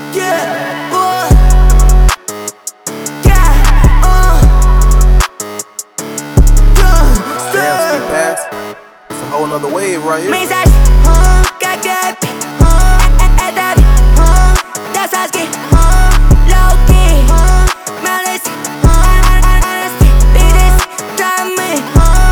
Yeah, Damn, Ski Pass. It's a whole nother wave right here. Mensagem, KKP, EDB, Dassaski, low key, malice, honesty, this time me.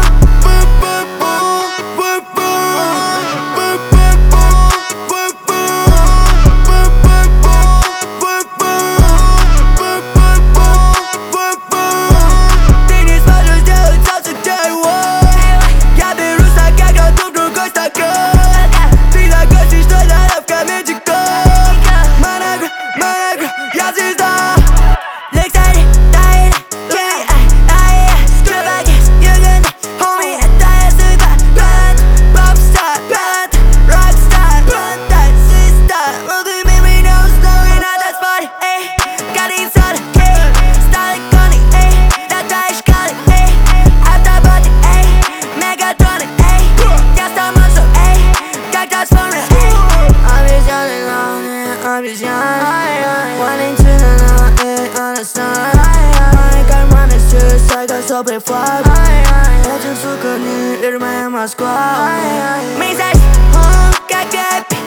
Wanting to know understand. Карманы все сайга sobre flag. Этим сука не верь моя Москва. Мисс KKP.